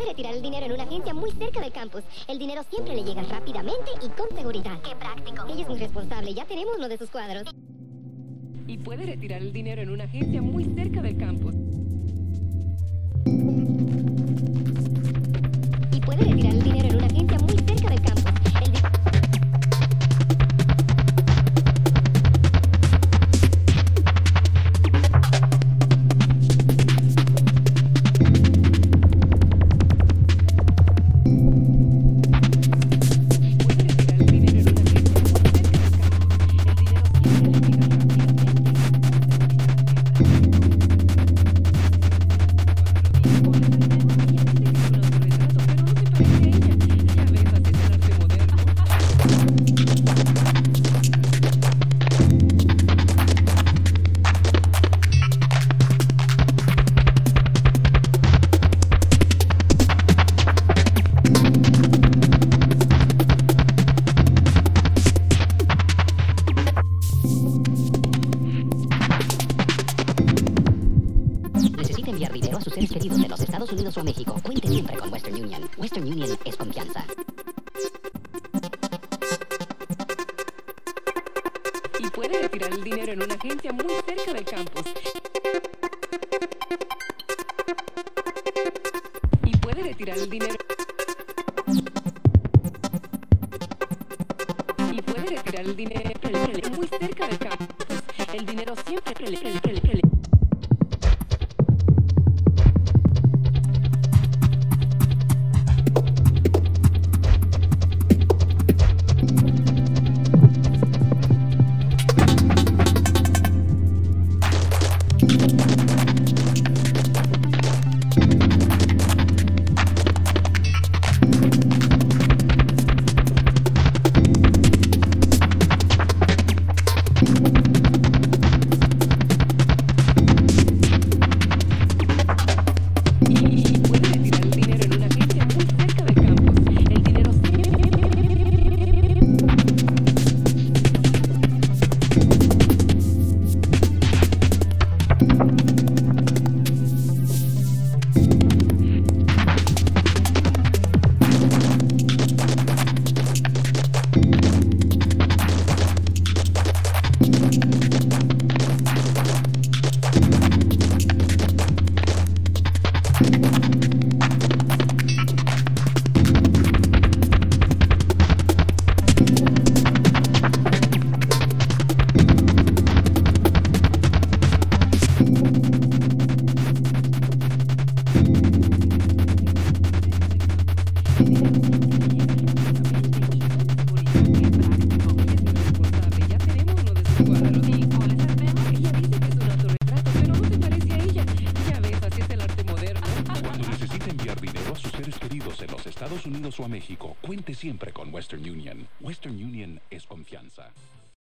puede retirar el dinero en una agencia muy cerca del campus. El dinero siempre le llega rápidamente y con seguridad. ¡Qué práctico! Ella es muy responsable, ya tenemos uno de sus cuadros. Y puede retirar el dinero en una agencia muy cerca del campus. Y puede retirar el dinero en una agencia muy cerca del campus. Necesita enviar dinero a sus seres queridos de los Estados Unidos o a México. Cuente siempre con Western Union. Western Union es confianza. Y puede retirar el dinero en una agencia muy cerca del campus. Y puede retirar el dinero. Y puede retirar el dinero muy cerca del campus. El dinero siempre Estados Unidos o a México, cuente siempre con Western Union. Western Union es confianza.